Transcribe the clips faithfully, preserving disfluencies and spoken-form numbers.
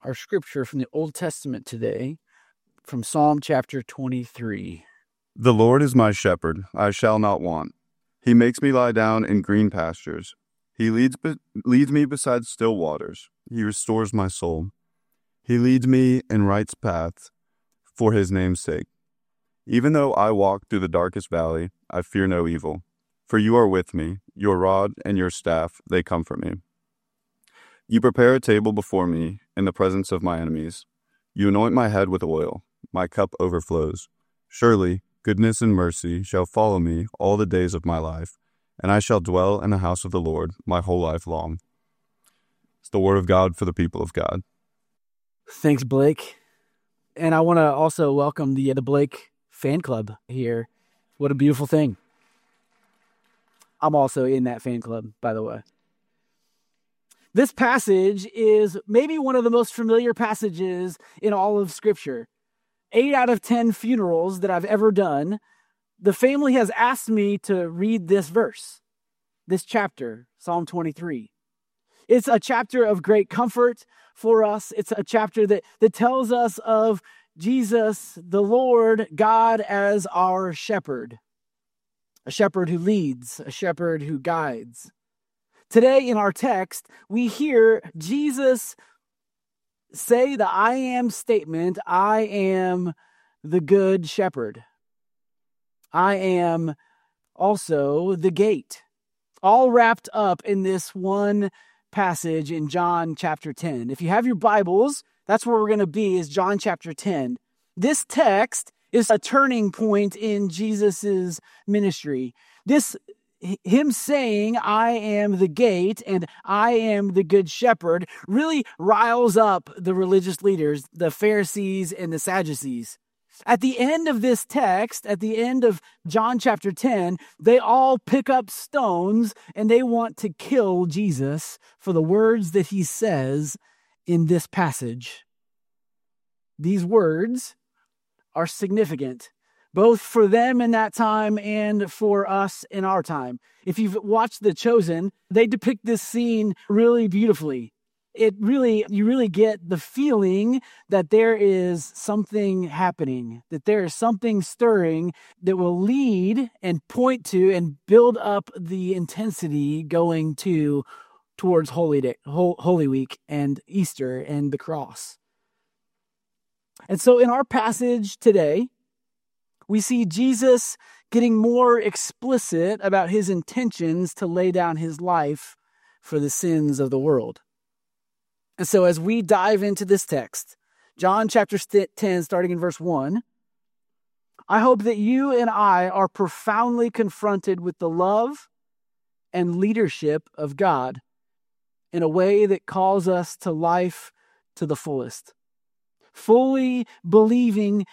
our scripture from the Old Testament today, from Psalm chapter twenty-three. The Lord is my shepherd, I shall not want. He makes me lie down in green pastures. He leads, be- leads me beside still waters. He restores my soul. He leads me in right paths for his name's sake. Even though I walk through the darkest valley, I fear no evil. For you are with me, your rod and your staff, they comfort me. You prepare a table before me in the presence of my enemies. You anoint my head with oil, my cup overflows. Surely goodness and mercy shall follow me all the days of my life, and I shall dwell in the house of the Lord my whole life long. It's the word of God for the people of God. Thanks, Blake. And I want to also welcome the, the Blake fan club here. What a beautiful thing. I'm also in that fan club, by the way. This passage is maybe one of the most familiar passages in all of Scripture. Eight out of ten funerals that I've ever done, the family has asked me to read this verse, this chapter, Psalm twenty-three. It's a chapter of great comfort for us. It's a chapter that, that tells us of Jesus, the Lord, God as our shepherd. A shepherd who leads, a shepherd who guides. Today in our text, we hear Jesus say the I am statement, I am the good shepherd. I am also the gate. All wrapped up in this one passage in John chapter ten. If you have your Bibles, that's where we're going to be, is John chapter ten. This text is a turning point in Jesus's ministry. This Him saying, I am the gate and I am the good shepherd, really riles up the religious leaders, the Pharisees and the Sadducees. At the end of this text, at the end of John chapter ten, they all pick up stones and they want to kill Jesus for the words that he says in this passage. These words are significant, both for them in that time and for us in our time. If you've watched The Chosen, they depict this scene really beautifully. It really, you really get the feeling that there is something happening, that there is something stirring that will lead and point to and build up the intensity going to towards Holy Day, Holy Week and Easter and the cross. And so in our passage today, we see Jesus getting more explicit about his intentions to lay down his life for the sins of the world. And so as we dive into this text, John chapter ten, starting in verse one, I hope that you and I are profoundly confronted with the love and leadership of God in a way that calls us to life to the fullest. Fully believing,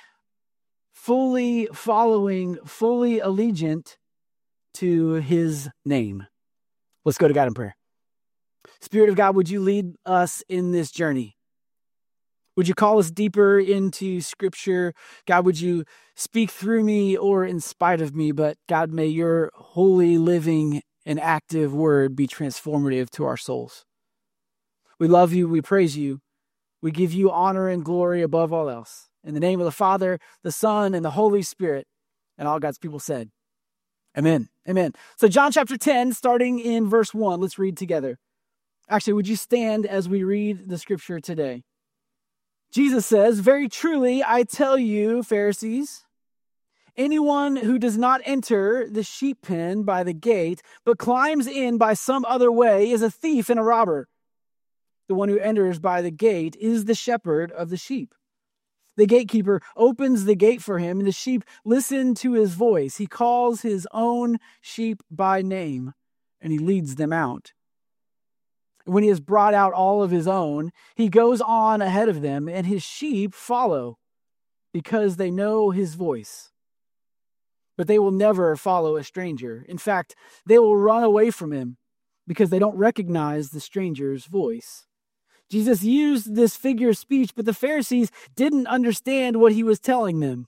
fully following, fully allegiant to his name. Let's go to God in prayer. Spirit of God, would you lead us in this journey? Would you call us deeper into Scripture? God, would you speak through me or in spite of me? But God, may your holy, living, and active word be transformative to our souls. We love you. We praise you. We give you honor and glory above all else. In the name of the Father, the Son, and the Holy Spirit, and all God's people said, amen. Amen. So John chapter ten, starting in verse one, let's read together. Actually, would you stand as we read the scripture today? Jesus says, very truly, I tell you, Pharisees, anyone who does not enter the sheep pen by the gate, but climbs in by some other way is a thief and a robber. The one who enters by the gate is the shepherd of the sheep. The gatekeeper opens the gate for him, and the sheep listen to his voice. He calls his own sheep by name, and he leads them out. When he has brought out all of his own, he goes on ahead of them, and his sheep follow because they know his voice. But they will never follow a stranger. In fact, they will run away from him because they don't recognize the stranger's voice. Jesus used this figure of speech, but the Pharisees didn't understand what he was telling them.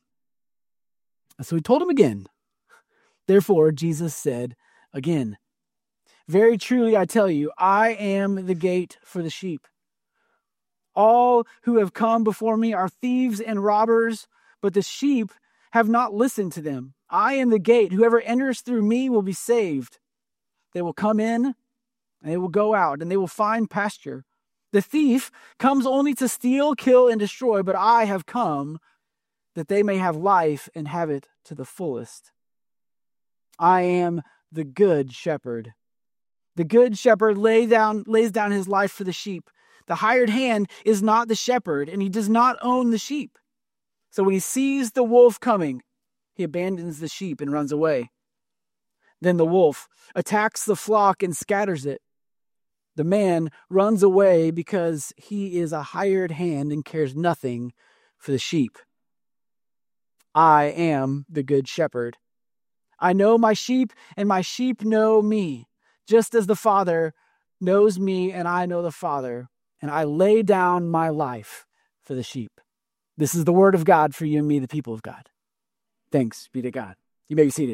So he told them again. Therefore, Jesus said again, very truly I tell you, I am the gate for the sheep. All who have come before me are thieves and robbers, but the sheep have not listened to them. I am the gate. Whoever enters through me will be saved. They will come in, and they will go out, and they will find pasture. The thief comes only to steal, kill, and destroy, but I have come that they may have life and have it to the fullest. I am the good shepherd. The good shepherd lay down, lays down his life for the sheep. The hired hand is not the shepherd, and he does not own the sheep. So when he sees the wolf coming, he abandons the sheep and runs away. Then the wolf attacks the flock and scatters it. The man runs away because he is a hired hand and cares nothing for the sheep. I am the good shepherd. I know my sheep, and my sheep know me, just as the Father knows me, and I know the Father, and I lay down my life for the sheep. This is the word of God for you and me, the people of God. Thanks be to God. You may be seated.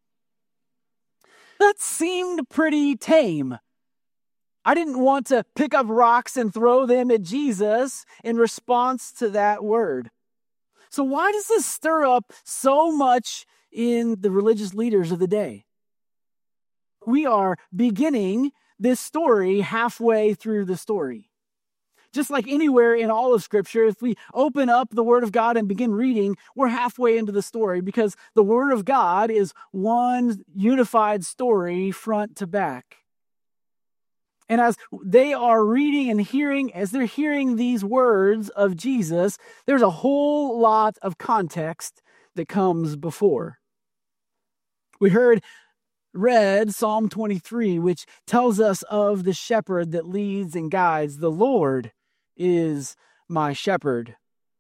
That seemed pretty tame. I didn't want to pick up rocks and throw them at Jesus in response to that word. So why does this stir up so much in the religious leaders of the day? We are beginning this story halfway through the story. Just like anywhere in all of Scripture, if we open up the Word of God and begin reading, we're halfway into the story because the Word of God is one unified story front to back. And as they are reading and hearing, as they're hearing these words of Jesus, there's a whole lot of context that comes before. We heard read Psalm twenty-three, which tells us of the shepherd that leads and guides. The Lord is my shepherd.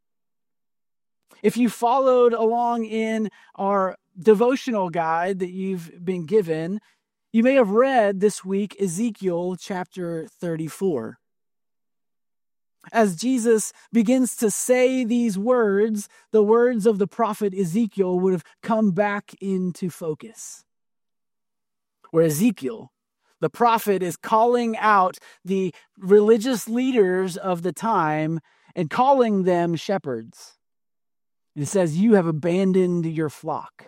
If you followed along in our devotional guide that you've been given, you may have read this week Ezekiel chapter thirty-four. As Jesus begins to say these words, the words of the prophet Ezekiel would have come back into focus. Where Ezekiel, the prophet, is calling out the religious leaders of the time and calling them shepherds. It says, you have abandoned your flock.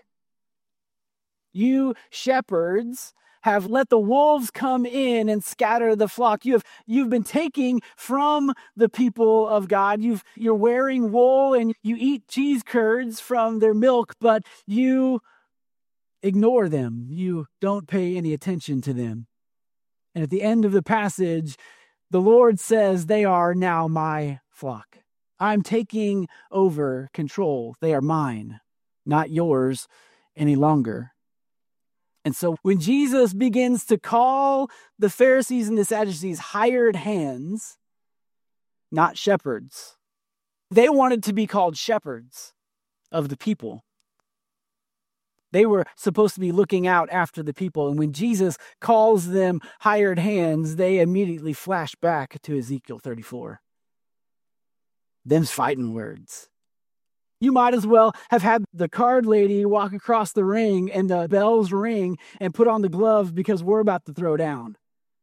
You shepherds have let the wolves come in and scatter the flock. You have, you've been taking from the people of God. You've, you're wearing wool and you eat cheese curds from their milk, but you ignore them. You don't pay any attention to them. And at the end of the passage, the Lord says, they are now my flock. I'm taking over control. They are mine, not yours any longer. And so when Jesus begins to call the Pharisees and the Sadducees hired hands, not shepherds, they wanted to be called shepherds of the people. They were supposed to be looking out after the people. And when Jesus calls them hired hands, they immediately flash back to Ezekiel thirty-four. Them's fighting words. You might as well have had the card lady walk across the ring and the bells ring and put on the glove because we're about to throw down.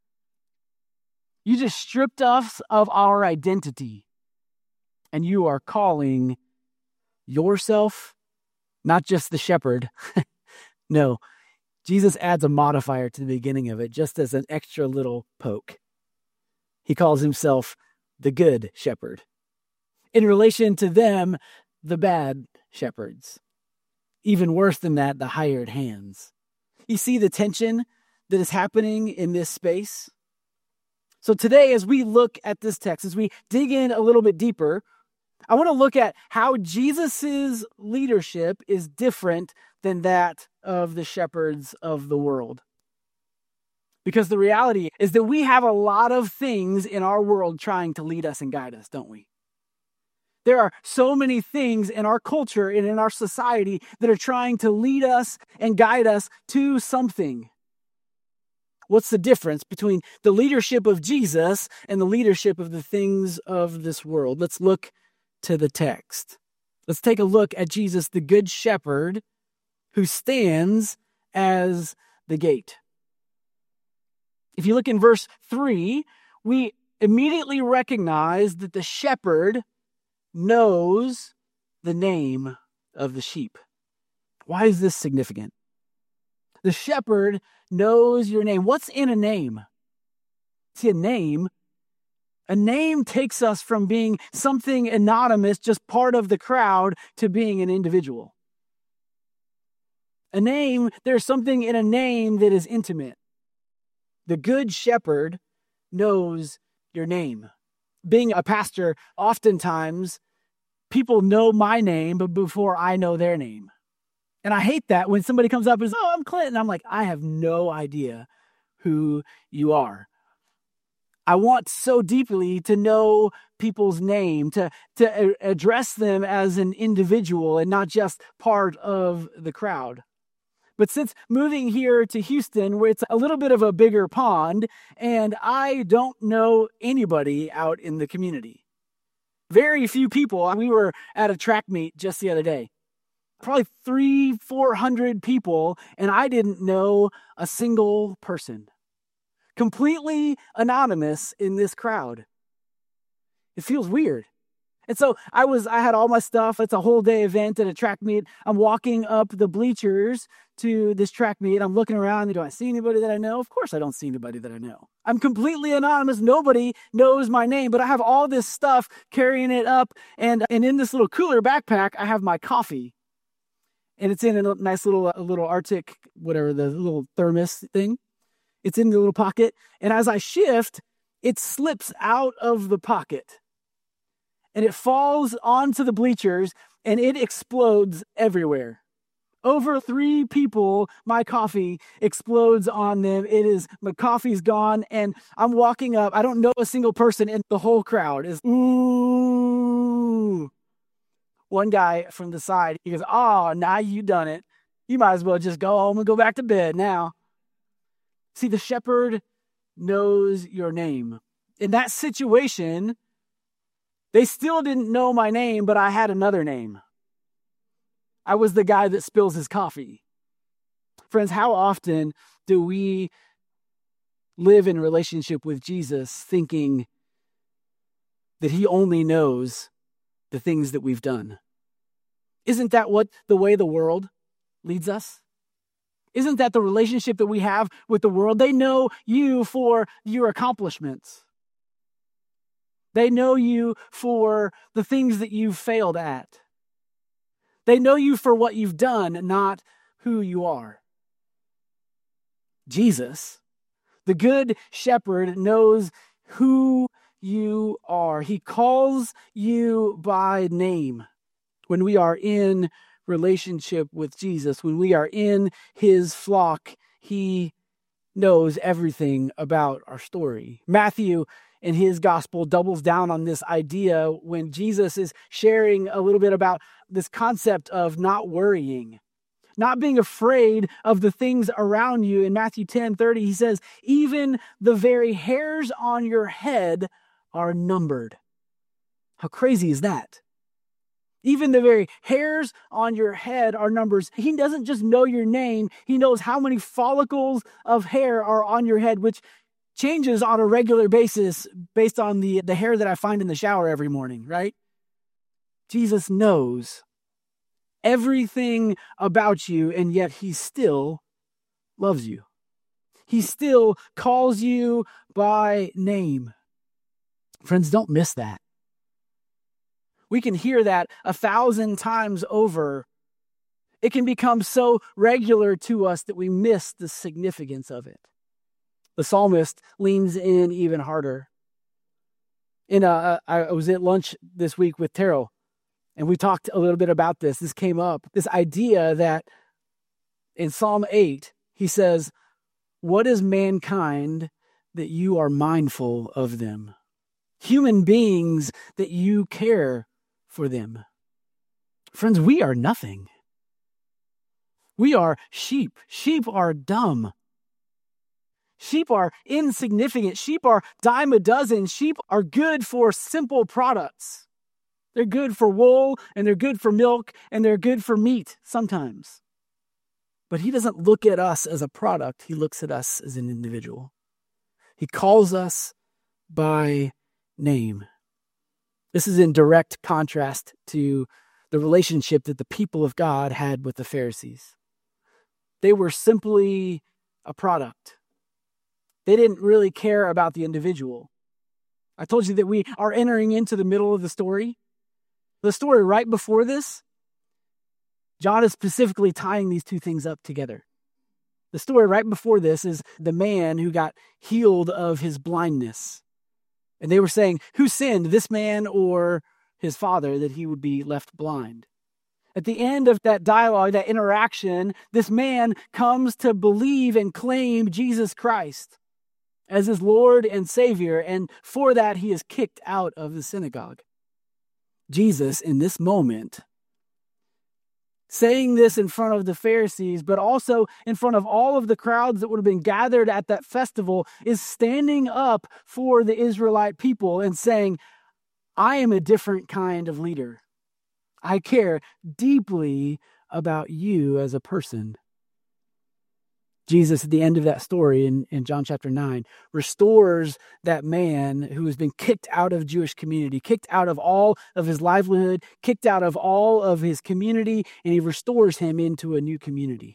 You just stripped us of our identity. And you are calling yourself not just the shepherd. No, Jesus adds a modifier to the beginning of it just as an extra little poke. He calls himself the good shepherd. In relation to them, the bad shepherds. Even worse than that, the hired hands. You see the tension that is happening in this space? So today, as we look at this text, as we dig in a little bit deeper, I want to look at how Jesus's leadership is different than that of the shepherds of the world. Because the reality is that we have a lot of things in our world trying to lead us and guide us, don't we? There are so many things in our culture and in our society that are trying to lead us and guide us to something. What's the difference between the leadership of Jesus and the leadership of the things of this world? Let's look to the text. Let's take a look at Jesus, the Good Shepherd, who stands as the gate. If you look in verse three, we immediately recognized that the shepherd knows the name of the sheep. Why is this significant? The shepherd knows your name. What's in a name? See, a name, a name takes us from being something anonymous, just part of the crowd, to being an individual. A name, there's something in a name that is intimate. The good shepherd knows your name. Being a pastor, oftentimes people know my name but before I know their name. And I hate that when somebody comes up and says, "Oh, I'm Clinton." I'm like, I have no idea who you are. I want so deeply to know people's name, to, to address them as an individual and not just part of the crowd. But since moving here to Houston, where it's a little bit of a bigger pond, and I don't know anybody out in the community. Very few people. We were at a track meet just the other day. Probably three, four hundred people, and I didn't know a single person. Completely anonymous in this crowd. It feels weird. And so I was, I had all my stuff. It's a whole day event at a track meet. I'm walking up the bleachers to this track meet. I'm looking around. Do I see anybody that I know? Of course I don't see anybody that I know. I'm completely anonymous. Nobody knows my name, but I have all this stuff carrying it up. And, and in this little cooler backpack, I have my coffee. And it's in a nice little, a little Arctic, whatever, the little thermos thing. It's in the little pocket. And as I shift, it slips out of the pocket. And it falls onto the bleachers, and it explodes everywhere. Over three people, my coffee explodes on them. It is, my coffee's gone, and I'm walking up. I don't know a single person, and the whole crowd is, ooh. One guy from the side, he goes, "Oh, now you done it. You might as well just go home and go back to bed now." See, the shepherd knows your name. In that situation, they still didn't know my name, but I had another name. I was the guy that spills his coffee. Friends, how often do we live in relationship with Jesus thinking that he only knows the things that we've done? Isn't that what the way the world leads us? Isn't that the relationship that we have with the world? They know you for your accomplishments. They know you for the things that you've failed at. They know you for what you've done, not who you are. Jesus, the good shepherd, knows who you are. He calls you by name. When we are in relationship with Jesus, when we are in his flock, he knows everything about our story. Matthew in his gospel doubles down on this idea when Jesus is sharing a little bit about this concept of not worrying, not being afraid of the things around you. In Matthew ten thirty, he says, "Even the very hairs on your head are numbered." How crazy is that? Even the very hairs on your head are numbers. He doesn't just know your name. He knows how many follicles of hair are on your head, which changes on a regular basis based on the, the hair that I find in the shower every morning, right? Jesus knows everything about you, and yet he still loves you. He still calls you by name. Friends, don't miss that. We can hear that a thousand times over. It can become so regular to us that we miss the significance of it. The psalmist leans in even harder. In a, I was at lunch this week with Terrell, and we talked a little bit about this. This came up, this idea that in Psalm eight, he says, "What is mankind that you are mindful of them? Human beings that you care for them." Friends, we are nothing. We are sheep. Sheep are dumb. Sheep are insignificant. Sheep are dime a dozen. Sheep are good for simple products. They're good for wool, and they're good for milk, and they're good for meat sometimes. But he doesn't look at us as a product. He looks at us as an individual. He calls us by name. This is in direct contrast to the relationship that the people of God had with the Pharisees. They were simply a product. They didn't really care about the individual. I told you that we are entering into the middle of the story. The story right before this, John is specifically tying these two things up together. The story right before this is the man who got healed of his blindness. And they were saying, who sinned, this man or his father, that he would be left blind? At the end of that dialogue, that interaction, this man comes to believe and claim Jesus Christ as his Lord and Savior, and for that he is kicked out of the synagogue. Jesus, in this moment, saying this in front of the Pharisees, but also in front of all of the crowds that would have been gathered at that festival, is standing up for the Israelite people and saying, I am a different kind of leader. I care deeply about you as a person. Jesus, at the end of that story in, in John chapter nine, restores that man who has been kicked out of Jewish community, kicked out of all of his livelihood, kicked out of all of his community, and he restores him into a new community.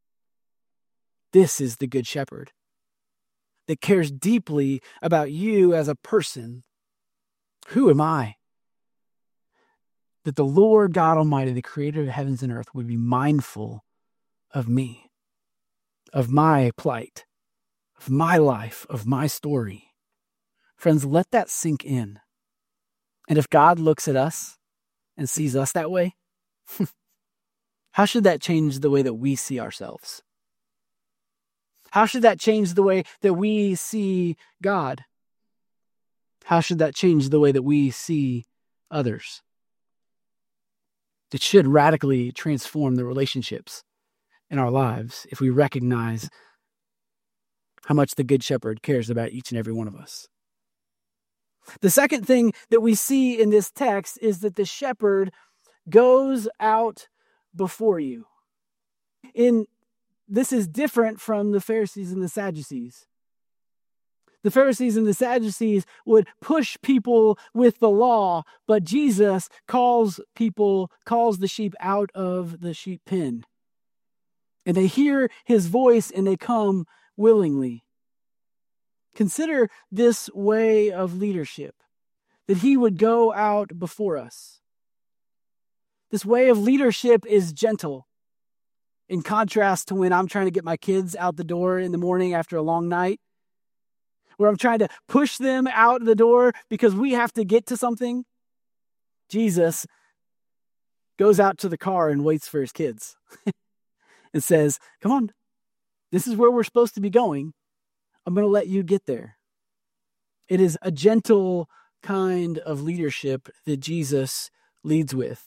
This is the Good Shepherd that cares deeply about you as a person. Who am I? That the Lord God Almighty, the creator of heavens and earth, would be mindful of me, of my plight, of my life, of my story. Friends, let that sink in. And if God looks at us and sees us that way, how should that change the way that we see ourselves? How should that change the way that we see God? How should that change the way that we see others? It should radically transform the relationships in our lives if we recognize how much the Good Shepherd cares about each and every one of us. The second thing that we see in this text is that the shepherd goes out before you. In this is different from the Pharisees and the Sadducees. The Pharisees and the Sadducees would push people with the law, but Jesus calls people, calls the sheep out of the sheep pen. And they hear his voice and they come willingly. Consider this way of leadership, that he would go out before us. This way of leadership is gentle, in contrast to when I'm trying to get my kids out the door in the morning after a long night, where I'm trying to push them out the door because we have to get to something. Jesus goes out to the car and waits for his kids and says, come on, this is where we're supposed to be going. I'm going to let you get there. It is a gentle kind of leadership that Jesus leads with.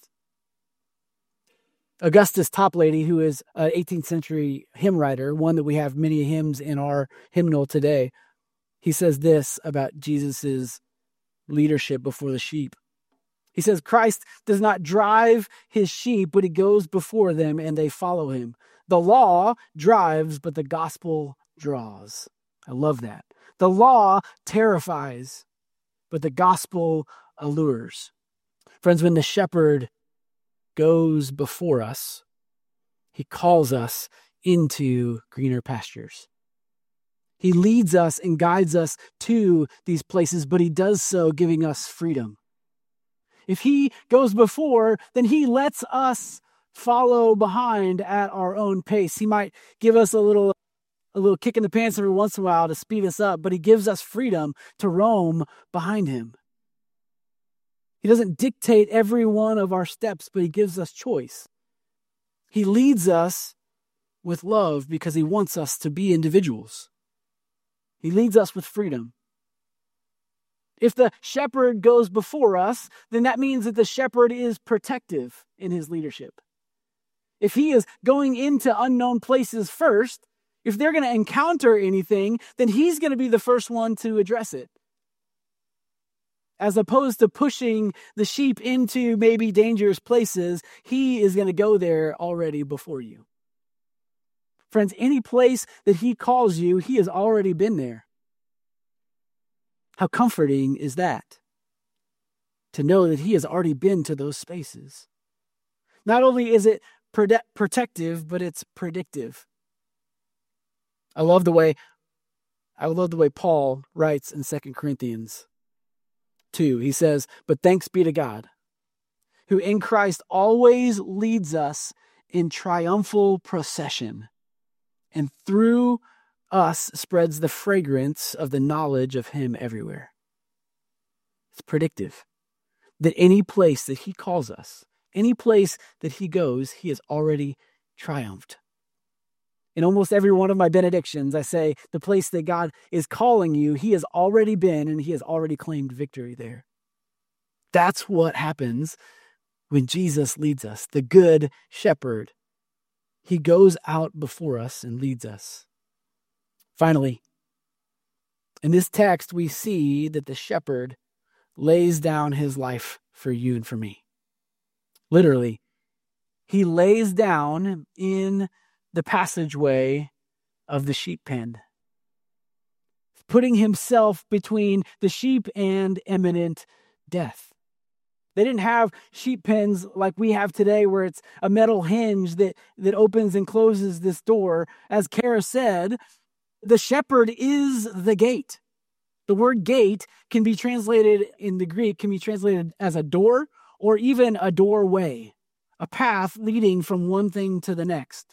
Augustus Toplady, who is an eighteenth century hymn writer, one that we have many hymns in our hymnal today, he says this about Jesus' leadership before the sheep. He says, Christ does not drive his sheep, but he goes before them and they follow him. The law drives, but the gospel draws. I love that. The law terrifies, but the gospel allures. Friends, when the shepherd goes before us, he calls us into greener pastures. He leads us and guides us to these places, but he does so giving us freedom. If he goes before, then he lets us follow behind at our own pace. He might give us a little, a little kick in the pants every once in a while to speed us up, but he gives us freedom to roam behind him. He doesn't dictate every one of our steps, but he gives us choice. He leads us with love because he wants us to be individuals. He leads us with freedom. If the shepherd goes before us, then that means that the shepherd is protective in his leadership. If he is going into unknown places first, if they're going to encounter anything, then he's going to be the first one to address it. As opposed to pushing the sheep into maybe dangerous places, he is going to go there already before you. Friends, any place that he calls you, he has already been there. How comforting is that? To know that he has already been to those spaces. Not only is it prote- protective, but it's predictive. I love the way I love the way Paul writes in Second Corinthians two. He says, "But thanks be to God, who in Christ always leads us in triumphal procession, and through us spreads the fragrance of the knowledge of him everywhere." It's predictive that any place that he calls us, any place that he goes, he has already triumphed. In almost every one of my benedictions, I say the place that God is calling you, he has already been and he has already claimed victory there. That's what happens when Jesus leads us, the good shepherd. He goes out before us and leads us. Finally, in this text, we see that the shepherd lays down his life for you and for me. Literally, he lays down in the passageway of the sheep pen, putting himself between the sheep and imminent death. They didn't have sheep pens like we have today, where it's a metal hinge that, that opens and closes this door. As Kara said, the shepherd is the gate. The word gate can be translated in the Greek, can be translated as a door or even a doorway, a path leading from one thing to the next.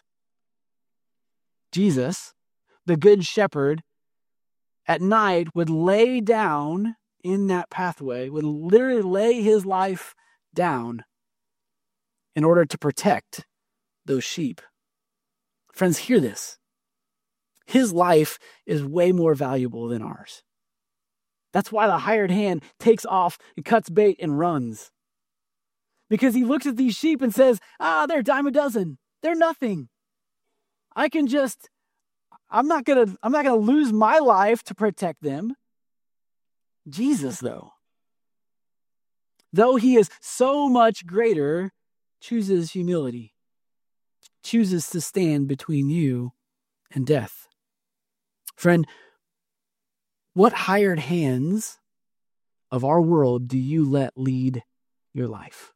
Jesus, the good shepherd, at night would lay down in that pathway, would literally lay his life down in order to protect those sheep. Friends, hear this. His life is way more valuable than ours. That's why the hired hand takes off and cuts bait and runs. Because he looks at these sheep and says, ah, they're a dime a dozen. They're nothing. I can just, I'm not gonna, I'm not gonna lose my life to protect them. Jesus, though, though he is so much greater, chooses humility, chooses to stand between you and death. Friend, what hired hands of our world do you let lead your life?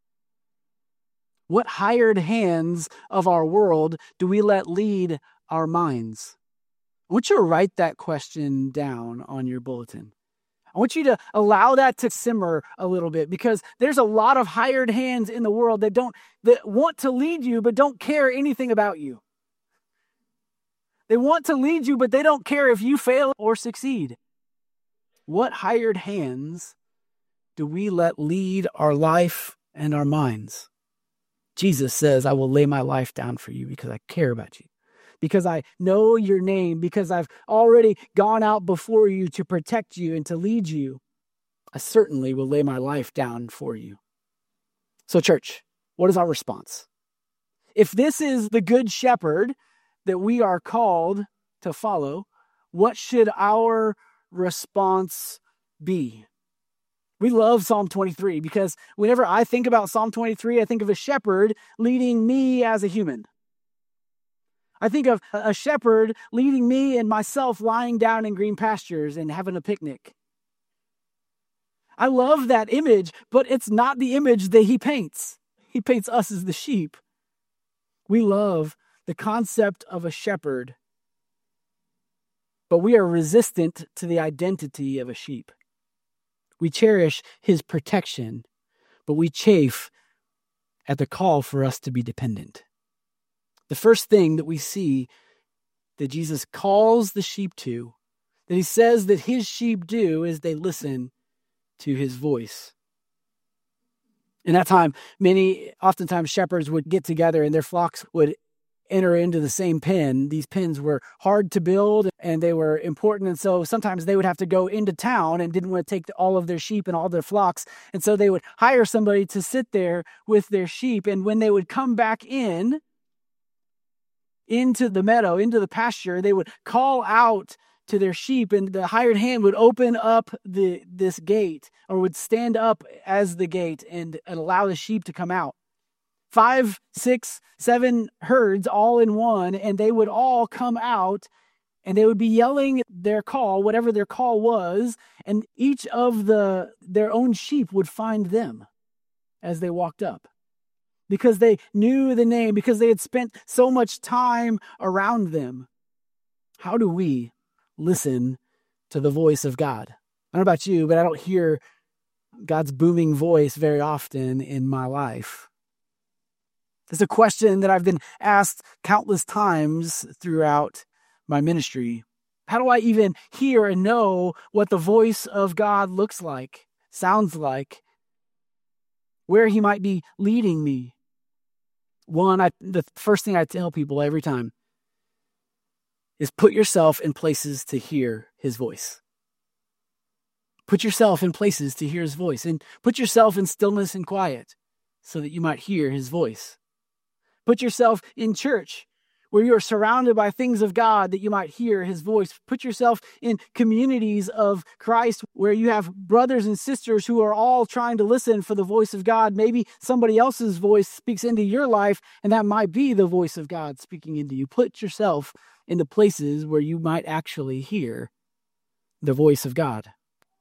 What hired hands of our world do we let lead our minds? I want you to write that question down on your bulletin. I want you to allow that to simmer a little bit, because there's a lot of hired hands in the world that don't that want to lead you but don't care anything about you. They want to lead you, but they don't care if you fail or succeed. What hired hands do we let lead our life and our minds? Jesus says, I will lay my life down for you because I care about you, because I know your name, because I've already gone out before you to protect you and to lead you. I certainly will lay my life down for you. So, church, what is our response? If this is the good shepherd that we are called to follow, what should our response be? We love Psalm twenty-three because whenever I think about Psalm twenty-three, I think of a shepherd leading me as a human. I think of a shepherd leading me and myself lying down in green pastures and having a picnic. I love that image, but it's not the image that he paints. He paints us as the sheep. We love the concept of a shepherd, but we are resistant to the identity of a sheep. We cherish his protection, but we chafe at the call for us to be dependent. The first thing that we see that Jesus calls the sheep to, that he says that his sheep do, is they listen to his voice. In that time, many, oftentimes shepherds would get together and their flocks would enter into the same pen. These pens were hard to build and they were important. And so sometimes they would have to go into town and didn't want to take all of their sheep and all their flocks. And so they would hire somebody to sit there with their sheep. And when they would come back in, into the meadow, into the pasture, they would call out to their sheep, and the hired hand would open up the this gate, or would stand up as the gate and, and allow the sheep to come out. Five, six, seven herds all in one, and they would all come out and they would be yelling their call, whatever their call was, and each of the their own sheep would find them as they walked up. Because they knew the name, because they had spent so much time around them. How do we listen to the voice of God? I don't know about you, but I don't hear God's booming voice very often in my life. It's a question that I've been asked countless times throughout my ministry. How do I even hear and know what the voice of God looks like, sounds like, where he might be leading me? One, I, the first thing I tell people every time is put yourself in places to hear his voice. Put yourself in places to hear his voice, and put yourself in stillness and quiet so that you might hear his voice. Put yourself in church where you are surrounded by things of God that you might hear his voice. Put yourself in communities of Christ where you have brothers and sisters who are all trying to listen for the voice of God. Maybe somebody else's voice speaks into your life, and that might be the voice of God speaking into you. Put yourself into places where you might actually hear the voice of God.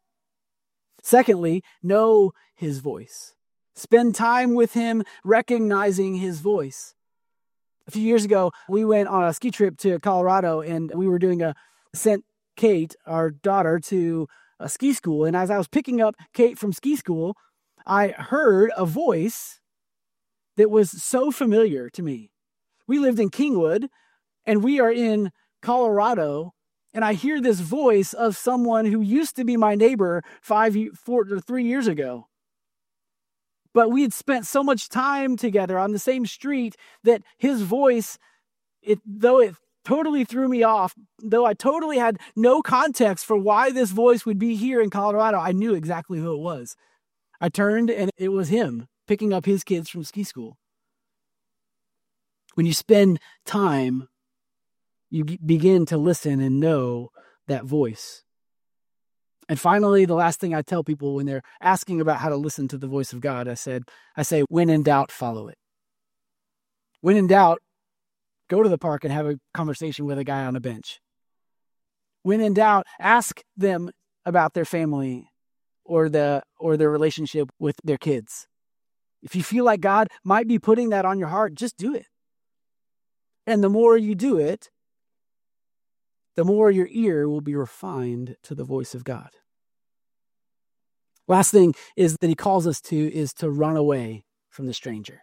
Secondly, know his voice. Spend time with him, recognizing his voice. A few years ago, we went on a ski trip to Colorado, and we were doing a sent Kate, our daughter, to a ski school. And as I was picking up Kate from ski school, I heard a voice that was so familiar to me. We lived in Kingwood, and we are in Colorado, and I hear this voice of someone who used to be my neighbor five, four, or three years ago. But we had spent so much time together on the same street that his voice, it though it totally threw me off, though I totally had no context for why this voice would be here in Colorado, I knew exactly who it was. I turned and it was him picking up his kids from ski school. When you spend time, you begin to listen and know that voice. And finally, the last thing I tell people when they're asking about how to listen to the voice of God, I said, I say, when in doubt, follow it. When in doubt, go to the park and have a conversation with a guy on a bench. When in doubt, ask them about their family or the or their relationship with their kids. If you feel like God might be putting that on your heart, just do it. And the more you do it, the more your ear will be refined to the voice of God. Last thing is that he calls us to is to run away from the stranger.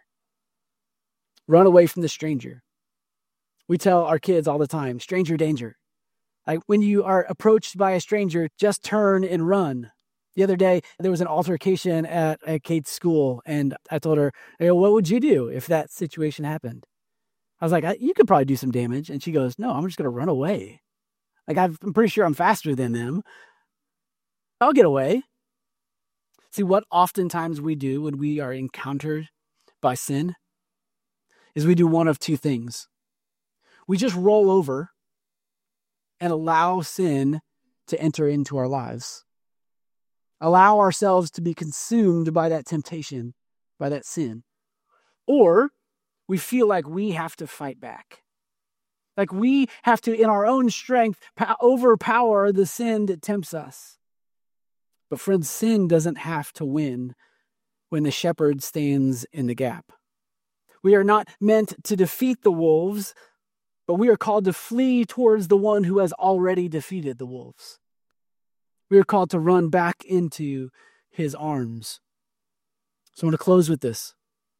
Run away from the stranger. We tell our kids all the time, stranger danger. Like when you are approached by a stranger, just turn and run. The other day, there was an altercation at, at Kate's school, and I told her, hey, what would you do if that situation happened? I was like, you could probably do some damage. And she goes, no, I'm just going to run away. Like, I'm pretty sure I'm faster than them. I'll get away. See, what oftentimes we do when we are encountered by sin is we do one of two things. We just roll over and allow sin to enter into our lives. Allow ourselves to be consumed by that temptation, by that sin. Or we feel like we have to fight back. Like we have to, in our own strength, overpower the sin that tempts us. But friends, sin doesn't have to win when the shepherd stands in the gap. We are not meant to defeat the wolves, but we are called to flee towards the one who has already defeated the wolves. We are called to run back into his arms. So I want to close with this.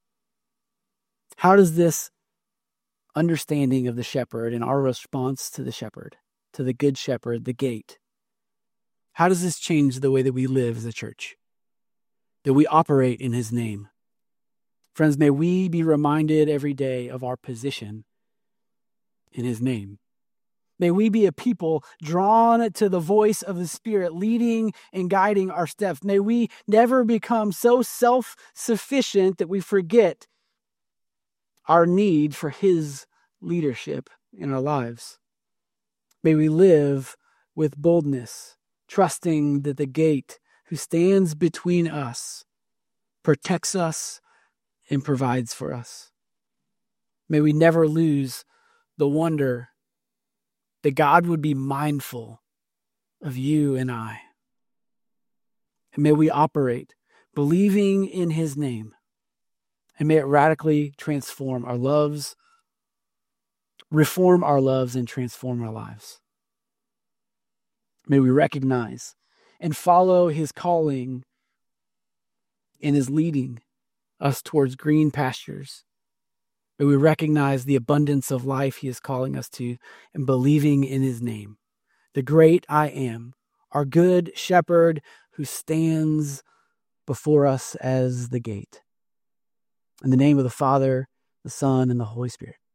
How does this understanding of the shepherd and our response to the shepherd, to the good shepherd, the gate, how does this change the way that we live as a church, that we operate in his name? Friends, may we be reminded every day of our position in his name. May we be a people drawn to the voice of the Spirit, leading and guiding our steps. May we never become so self-sufficient that we forget our need for his leadership in our lives. May we live with boldness, trusting that the gate who stands between us protects us and provides for us. May we never lose the wonder that God would be mindful of you and I. And may we operate believing in his name. And may it radically transform our loves, reform our loves, and transform our lives. May we recognize and follow his calling and his leading us towards green pastures. May we recognize the abundance of life he is calling us to and believing in his name. The great I am, our good shepherd who stands before us as the gate. In the name of the Father, the Son, and the Holy Spirit.